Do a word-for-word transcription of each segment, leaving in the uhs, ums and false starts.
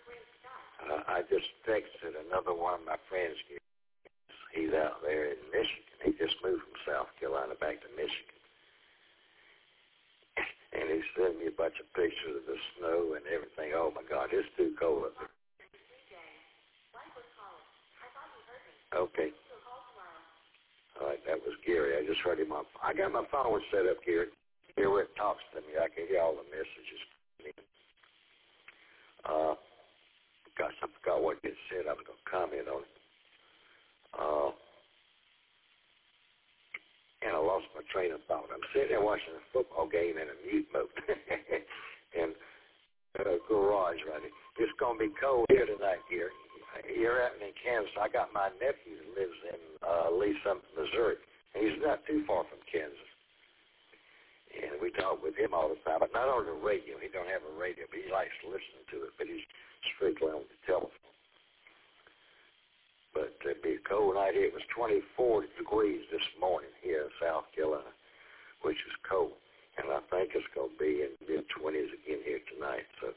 Uh, I just texted another one of my friends. He's out there in Michigan. He just moved from South Carolina back to Michigan. And he sent me a bunch of pictures of the snow and everything. Oh, my God, it's too cold up there. Okay. All right, that was Gary. I just heard him on. I got my phone set up, Gary. Here where it talks to me. I can hear all the messages. Uh, gosh, I forgot what it said. I was going to comment on it. Uh, and I lost my train of thought. I'm sitting there watching a football game in a mute mode. and uh, garage right here. It's going to be cold here tonight, Gary. You're out in Kansas. I got my nephew who lives in uh, Lee Summit, Missouri. And he's not too far from Kansas. And we talk with him all the time, but not on the radio. He don't have a radio, but he likes listening to it, but he's strictly on the telephone. But it'd be a cold night here. It was twenty-four degrees this morning here in South Carolina, which is cold. And I think it's going to be in the mid-twenties again here tonight. So,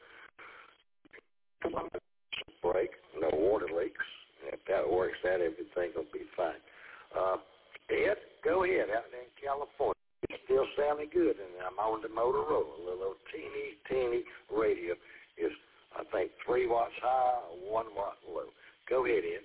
break, no water leaks. If that works out, everything will be fine. Uh, Ed, go ahead out there in California. It's still sounding good, and I'm on the Motorola. A little teeny, teeny radio is, I think, three watts high, one watt low. Go ahead, Ed.